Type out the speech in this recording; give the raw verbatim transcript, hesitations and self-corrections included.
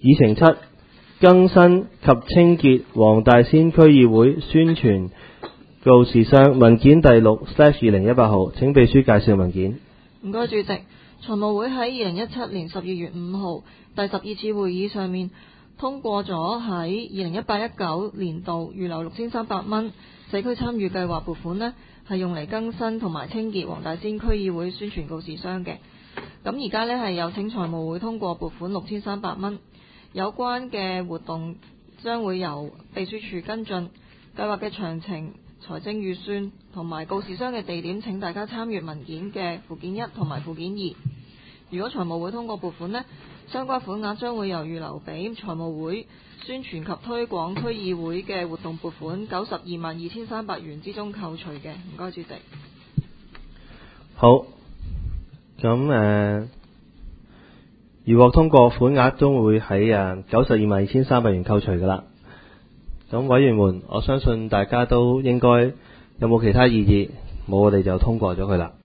議程七，更新及清潔黃大仙區議會宣傳告示箱文件第六 slash 二零一八號，請秘書介紹文件。 唔該，主席。財務會喺二零一七年十二月五號第十二次會議上面通過咗喺二零一八一九年度預留六千三百蚊社區參與計劃撥款呢，係用嚟更新同埋清潔黃大仙區議會宣傳告示箱嘅。咁而家呢，係有請財務會通過撥款六千三百蚊，有關嘅活動將會由秘書處跟進。計劃嘅詳情、財政預算同埋告示箱嘅地點，請大家參閱文件嘅附件一同埋附件二。如果財務會通過撥款呢，相關款額將會由預留俾財務會宣傳及推廣區議會嘅活動撥款九十二萬二千三百元之中扣除嘅。唔該，主席。 好，咁誒、呃，如獲通過，款額將會喺誒九十二萬二千三百元扣除噶啦。咁委員們，我相信大家都應該有冇其他異議？冇，我哋就通過咗佢啦。